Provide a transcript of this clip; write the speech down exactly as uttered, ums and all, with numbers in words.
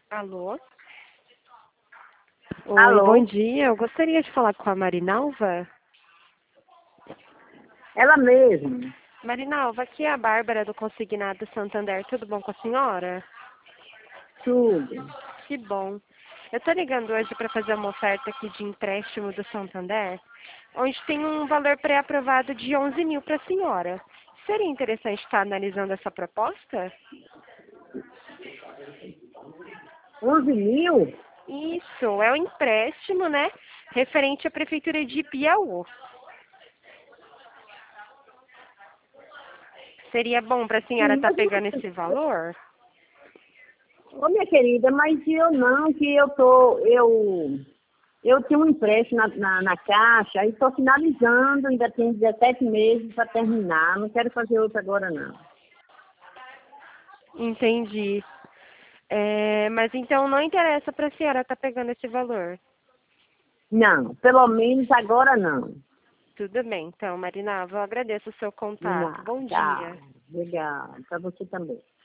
Alô? Oi, bom Alô? dia. Eu gostaria de falar com a Marinalva. Ela mesma. Marinalva, aqui é a Bárbara do Consignado Santander. Tudo bom com a senhora? Tudo. Que bom. Eu estou ligando hoje para fazer uma oferta aqui de empréstimo do Santander, onde tem um valor pré-aprovado de onze mil para a senhora. Seria interessante estar analisando essa proposta? onze mil? Isso, é um empréstimo, né? Referente à Prefeitura de Piauí. Seria bom para a senhora Sim, estar mas pegando você... esse valor? Ô, minha querida, mas eu não, que eu tô, eu, eu tenho um empréstimo na, na, na Caixa e estou finalizando, ainda tem dezessete meses para terminar, não quero fazer outro agora não. Entendi. É, mas então não interessa para a senhora estar pegando esse valor. Não, pelo menos agora não. Tudo bem, então, Marinalva, eu agradeço o seu contato. Não, Bom tá, dia. legal, para você também.